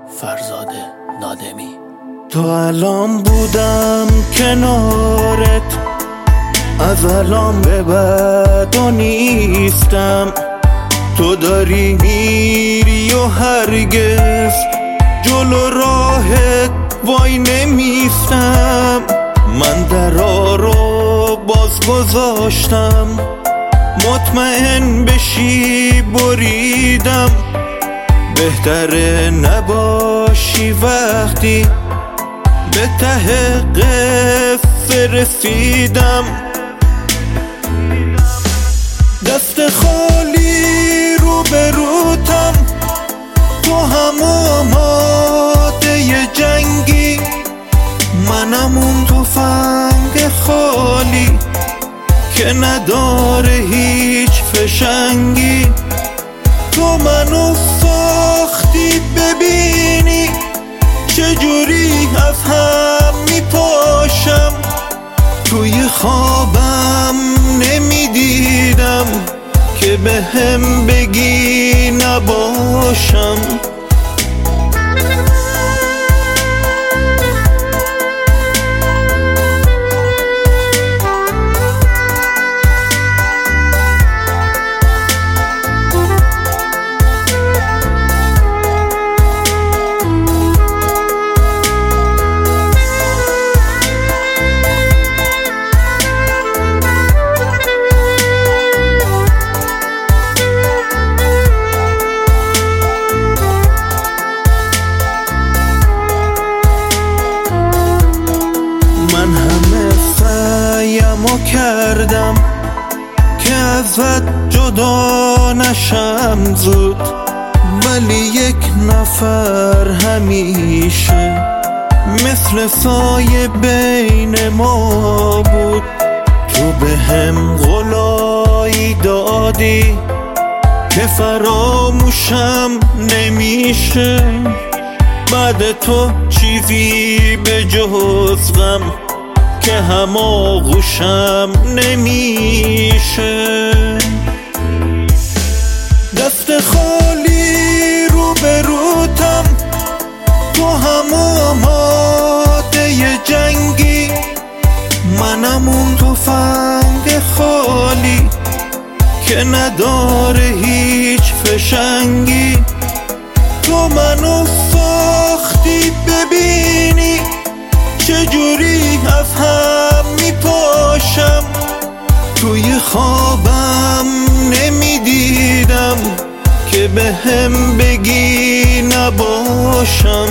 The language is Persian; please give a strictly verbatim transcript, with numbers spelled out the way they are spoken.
فرزاد نادمی. تو الان بودم کنارت، از الان به بعد و نیستم. تو داری میری و هرگز جلو راهت وای نمیستم. من درا رو باز گذاشتم، مطمئن بشی بریدم. بهتره نباشی وقتی به ته قصه رسیدم. دست خالی رو به روتم، تو هم آماده ی جنگی، منم اون تفنگ خالی که نداره هیچ فشنگی. تو منو ساختی ببینی چجوری از هم میپاشم. توی خوابم نمیدیدم که به هم بگی نباشم. من همه سعیمو کردم که ازت جدا نشم زود، ولی یک نفر همیشه مثل سایه بین ما بود. تو به هم قولایی دادی که فراموشم نمیشه. بعد تو چیزی به جز غم که هماغوشم نمیشه. دست خالی رو به روتم، تو هم آماده ی جنگی، منم اون تفنگ خالی که نداره هیچ فشنگی. تو منو ساختی ببینی چجوری از هم میپاشم. توی خوابم نمیدیدم که به هم بگی نباشم.